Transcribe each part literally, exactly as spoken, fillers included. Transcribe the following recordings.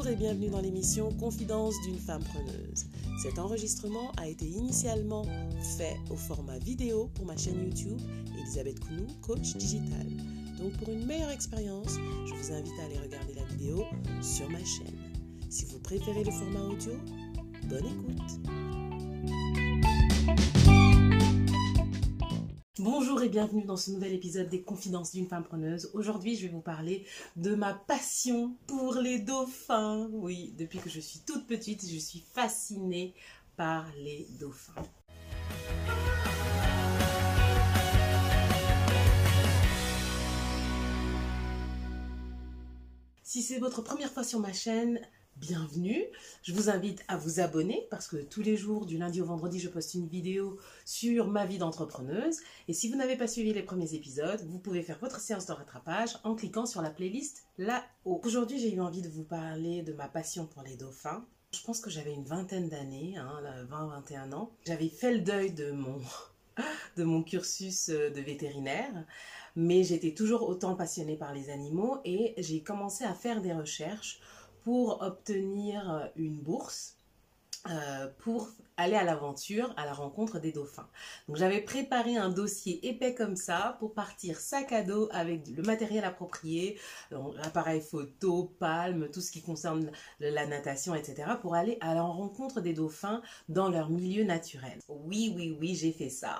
et bienvenue dans l'émission Confidence d'une femme preneuse. Cet enregistrement a été initialement fait au format vidéo pour ma chaîne YouTube Elisabeth Kounou, coach digital. Donc pour une meilleure expérience, je vous invite à aller regarder la vidéo sur ma chaîne. Si vous préférez le format audio, bonne écoute. Bonjour et bienvenue dans ce nouvel épisode des Confidences d'une femme preneuse. Aujourd'hui, je vais vous parler de ma passion pour les dauphins. Oui, depuis que je suis toute petite, je suis fascinée par les dauphins. Si c'est votre première fois sur ma chaîne, bienvenue. Je vous invite à vous abonner parce que tous les jours, du lundi au vendredi, je poste une vidéo sur ma vie d'entrepreneuse. Et si vous n'avez pas suivi les premiers épisodes, vous pouvez faire votre séance de rattrapage en cliquant sur la playlist là-haut. Aujourd'hui, j'ai eu envie de vous parler de ma passion pour les dauphins. Je pense que j'avais une vingtaine d'années, hein, vingt à vingt et un ans. J'avais fait le deuil de mon, de mon cursus de vétérinaire. Mais j'étais toujours autant passionnée par les animaux et j'ai commencé à faire des recherches pour obtenir une bourse euh, pour aller à l'aventure, à la rencontre des dauphins. Donc j'avais préparé un dossier épais comme ça pour partir sac à dos avec le matériel approprié, l'appareil photo, palme, tout ce qui concerne la natation, et cetera pour aller à la rencontre des dauphins dans leur milieu naturel. Oui, oui, oui, j'ai fait ça.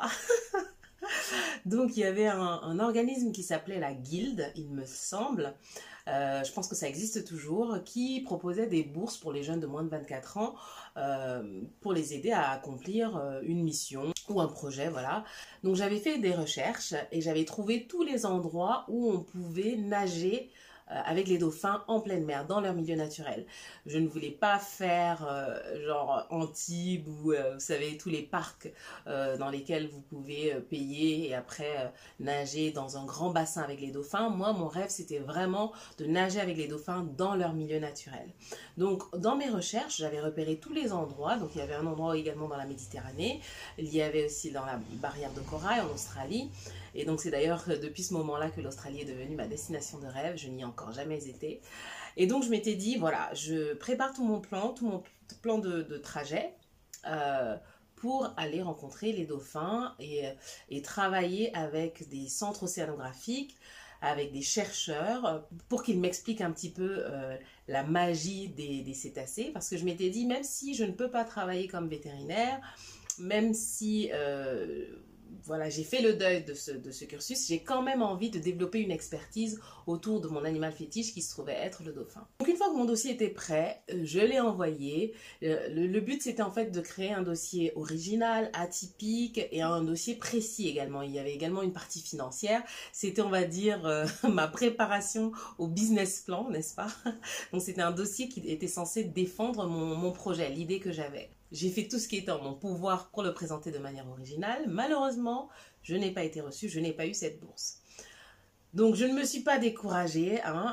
Donc il y avait un, un organisme qui s'appelait la Guilde, il me semble, euh, je pense que ça existe toujours, qui proposait des bourses pour les jeunes de moins de vingt-quatre ans euh, pour les aider à accomplir euh, une mission ou un projet, voilà. Donc j'avais fait des recherches et j'avais trouvé tous les endroits où on pouvait nager avec les dauphins en pleine mer, dans leur milieu naturel. Je ne voulais pas faire euh, genre Antibes ou euh, vous savez tous les parcs euh, dans lesquels vous pouvez euh, payer et après euh, nager dans un grand bassin avec les dauphins. Moi, mon rêve, c'était vraiment de nager avec les dauphins dans leur milieu naturel. Donc, dans mes recherches, j'avais repéré tous les endroits. Donc, il y avait un endroit également dans la Méditerranée. Il y avait aussi dans la barrière de corail en Australie. Et donc, c'est d'ailleurs depuis ce moment-là que l'Australie est devenue ma destination de rêve. Je n'y ai encore jamais été. Et donc, je m'étais dit, voilà, je prépare tout mon plan, tout mon plan de, de trajet euh, pour aller rencontrer les dauphins et, et travailler avec des centres océanographiques, avec des chercheurs, pour qu'ils m'expliquent un petit peu euh, la magie des, des cétacés. Parce que je m'étais dit, même si je ne peux pas travailler comme vétérinaire, même si... Euh, Voilà, j'ai fait le deuil de ce, de ce cursus, j'ai quand même envie de développer une expertise autour de mon animal fétiche qui se trouvait être le dauphin. Donc une fois que mon dossier était prêt, je l'ai envoyé. Le, le but c'était en fait de créer un dossier original, atypique et un dossier précis également. Il y avait également une partie financière. C'était on va dire euh, ma préparation au business plan, n'est-ce pas? Donc c'était un dossier qui était censé défendre mon, mon projet, l'idée que j'avais. J'ai fait tout ce qui était en mon pouvoir pour le présenter de manière originale. Malheureusement, je n'ai pas été reçue, je n'ai pas eu cette bourse. Donc, je ne me suis pas découragée. Hein.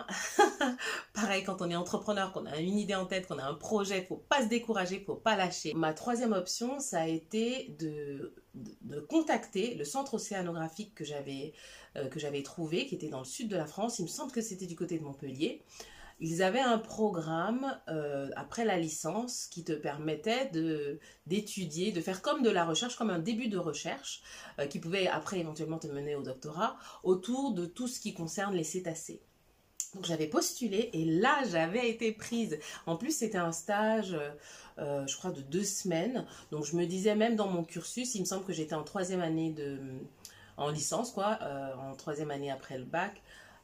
Pareil, quand on est entrepreneur, qu'on a une idée en tête, qu'on a un projet, il ne faut pas se décourager, il ne faut pas lâcher. Ma troisième option, ça a été de, de, de contacter le centre océanographique que j'avais euh, que j'avais trouvé, qui était dans le sud de la France. Il me semble que c'était du côté de Montpellier. Ils avaient un programme euh, après la licence qui te permettait de, d'étudier, de faire comme de la recherche, comme un début de recherche euh, qui pouvait après éventuellement te mener au doctorat autour de tout ce qui concerne les cétacés. Donc j'avais postulé et là j'avais été prise. En plus c'était un stage euh, je crois de deux semaines. Donc je me disais même dans mon cursus, il me semble que j'étais en troisième année de, en licence quoi, euh, en troisième année après le bac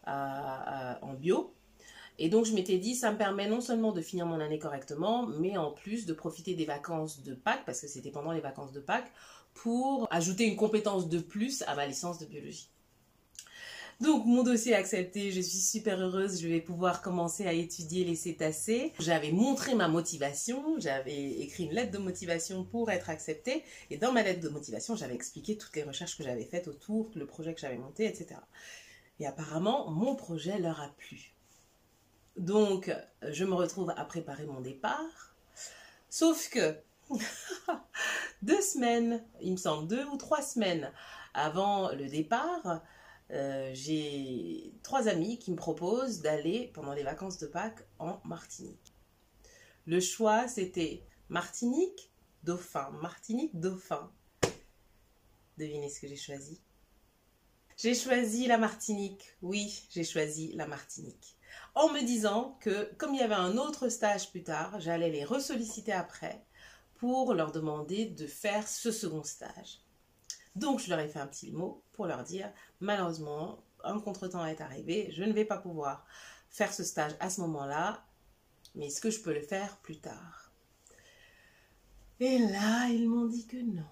à, à, en bio. Et donc, je m'étais dit, ça me permet non seulement de finir mon année correctement, mais en plus de profiter des vacances de Pâques, parce que c'était pendant les vacances de Pâques, pour ajouter une compétence de plus à ma licence de biologie. Donc, mon dossier est accepté, je suis super heureuse, je vais pouvoir commencer à étudier les cétacés. J'avais montré ma motivation, j'avais écrit une lettre de motivation pour être acceptée, et dans ma lettre de motivation, j'avais expliqué toutes les recherches que j'avais faites autour, le projet que j'avais monté, et cetera. Et apparemment, mon projet leur a plu. Donc, je me retrouve à préparer mon départ. Sauf que, deux semaines, il me semble, deux ou trois semaines avant le départ, euh, j'ai trois amis qui me proposent d'aller, pendant les vacances de Pâques, en Martinique. Le choix, c'était Martinique, Dauphin. Martinique, Dauphin. Devinez ce que j'ai choisi? J'ai choisi la Martinique. Oui, j'ai choisi la Martinique. En me disant que, comme il y avait un autre stage plus tard, j'allais les ressolliciter après pour leur demander de faire ce second stage. Donc, je leur ai fait un petit mot pour leur dire, malheureusement, un contretemps est arrivé, je ne vais pas pouvoir faire ce stage à ce moment-là, mais est-ce que je peux le faire plus tard? Et là, ils m'ont dit que non.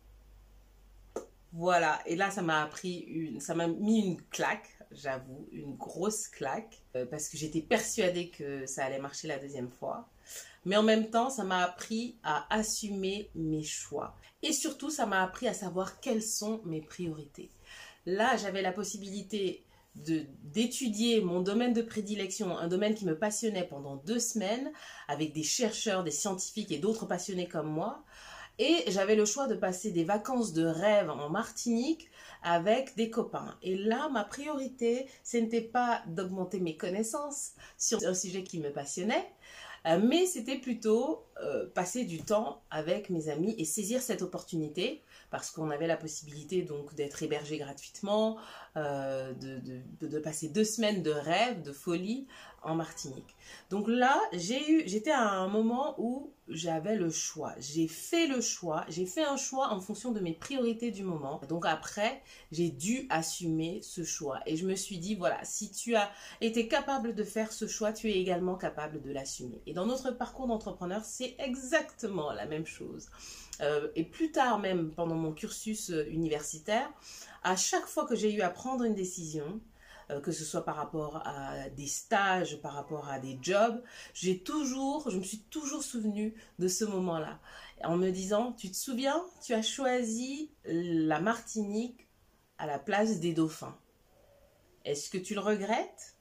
Voilà, et là, ça m'a appris une, ça m'a mis une claque, j'avoue, une grosse claque, euh, parce que j'étais persuadée que ça allait marcher la deuxième fois. Mais en même temps, ça m'a appris à assumer mes choix. Et surtout, ça m'a appris à savoir quelles sont mes priorités. Là, j'avais la possibilité de, d'étudier mon domaine de prédilection, un domaine qui me passionnait pendant deux semaines, avec des chercheurs, des scientifiques et d'autres passionnés comme moi. Et j'avais le choix de passer des vacances de rêve en Martinique avec des copains. Et là, ma priorité, ce n'était pas d'augmenter mes connaissances sur un sujet qui me passionnait, mais c'était plutôt euh, passer du temps avec mes amis et saisir cette opportunité parce qu'on avait la possibilité donc d'être hébergé gratuitement, euh, de, de, de passer deux semaines de rêve, de folie en Martinique. Donc là, j'ai eu, j'étais à un moment où j'avais le choix. J'ai fait le choix, j'ai fait un choix en fonction de mes priorités du moment. Donc après, j'ai dû assumer ce choix. Et je me suis dit, voilà, si tu as été capable de faire ce choix, tu es également capable de l'assumer. Et dans notre parcours d'entrepreneur, c'est exactement la même chose. Euh, et plus tard même, pendant mon cursus universitaire, à chaque fois que j'ai eu à prendre une décision, que ce soit par rapport à des stages, par rapport à des jobs, j'ai toujours, je me suis toujours souvenue de ce moment-là. En me disant, tu te souviens, tu as choisi la Martinique à la place des dauphins. Est-ce que tu le regrettes?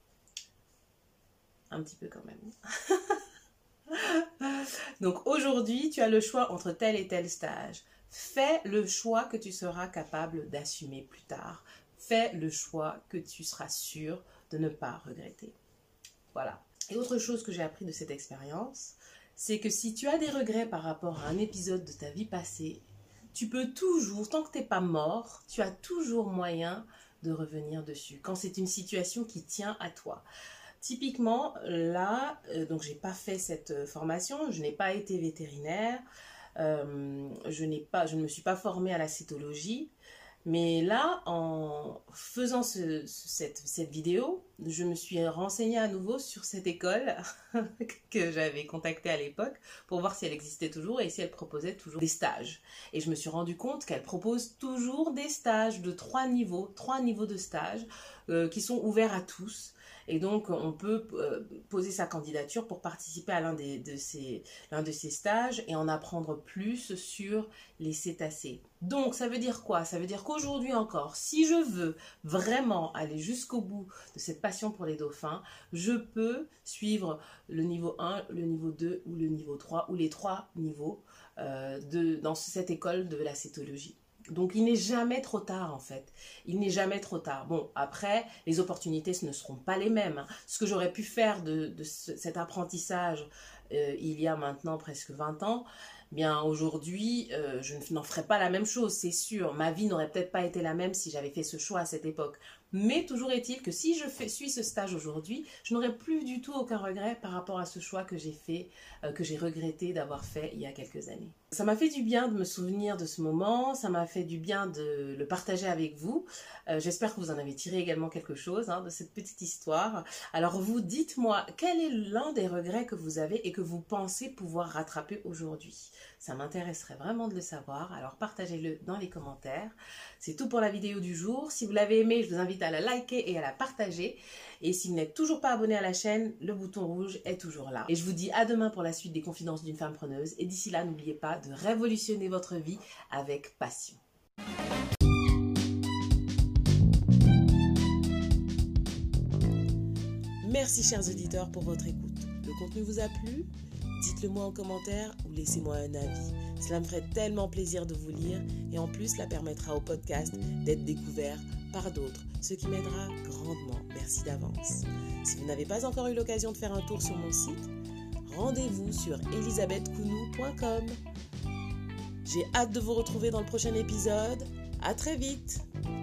Un petit peu quand même. Donc aujourd'hui, tu as le choix entre tel et tel stage. Fais le choix que tu seras capable d'assumer plus tard. Fais le choix que tu seras sûr de ne pas regretter. Voilà. Et autre chose que j'ai appris de cette expérience, c'est que si tu as des regrets par rapport à un épisode de ta vie passée, tu peux toujours, tant que tu n'es pas mort, tu as toujours moyen de revenir dessus. Quand c'est une situation qui tient à toi. Typiquement, là, euh, donc j'ai pas fait cette formation, je n'ai pas été vétérinaire, euh, je n'ai pas, je ne me suis pas formée à la cétologie. Mais là, en faisant ce, cette, cette vidéo, je me suis renseignée à nouveau sur cette école que j'avais contactée à l'époque pour voir si elle existait toujours et si elle proposait toujours des stages. Et je me suis rendu compte qu'elle propose toujours des stages de trois niveaux, trois niveaux de stages euh, qui sont ouverts à tous. Et donc, on peut euh, poser sa candidature pour participer à l'un des, de ces, l'un de ces stages et en apprendre plus sur les cétacés. Donc, ça veut dire quoi? Ça veut dire qu'aujourd'hui encore, si je veux vraiment aller jusqu'au bout de cette passion pour les dauphins, je peux suivre le niveau un, le niveau deux ou le niveau trois ou les trois niveaux euh, de, dans cette école de la cétologie. Donc, il n'est jamais trop tard, en fait. Il n'est jamais trop tard. Bon, après, les opportunités ce ne seront pas les mêmes. Ce que j'aurais pu faire de, de ce, cet apprentissage euh, il y a maintenant presque vingt ans, bien aujourd'hui, euh, je n'en ferai pas la même chose, c'est sûr. Ma vie n'aurait peut-être pas été la même si j'avais fait ce choix à cette époque. Mais toujours est-il que si je fais, suis ce stage aujourd'hui, je n'aurai plus du tout aucun regret par rapport à ce choix que j'ai fait, euh, que j'ai regretté d'avoir fait il y a quelques années. Ça m'a fait du bien de me souvenir de ce moment, ça m'a fait du bien de le partager avec vous. Euh, j'espère que vous en avez tiré également quelque chose hein, de cette petite histoire. Alors vous, dites-moi, quel est l'un des regrets que vous avez et que vous pensez pouvoir rattraper aujourd'hui? Ça m'intéresserait vraiment de le savoir, alors partagez-le dans les commentaires. C'est tout pour la vidéo du jour. Si vous l'avez aimé, je vous invite à la liker et à la partager. Et si vous n'êtes toujours pas abonné à la chaîne, le bouton rouge est toujours là. Et je vous dis à demain pour la suite des confidences d'une femme preneuse. Et d'ici là, n'oubliez pas de révolutionner votre vie avec passion. Merci chers auditeurs pour votre écoute. Le contenu vous a plu? Dites-le moi en commentaire ou laissez-moi un avis. Cela me ferait tellement plaisir de vous lire et en plus, cela permettra au podcast d'être découvert par d'autres, ce qui m'aidera grandement. Merci d'avance. Si vous n'avez pas encore eu l'occasion de faire un tour sur mon site, rendez-vous sur elisabeth counou point com. J'ai hâte de vous retrouver dans le prochain épisode. À très vite!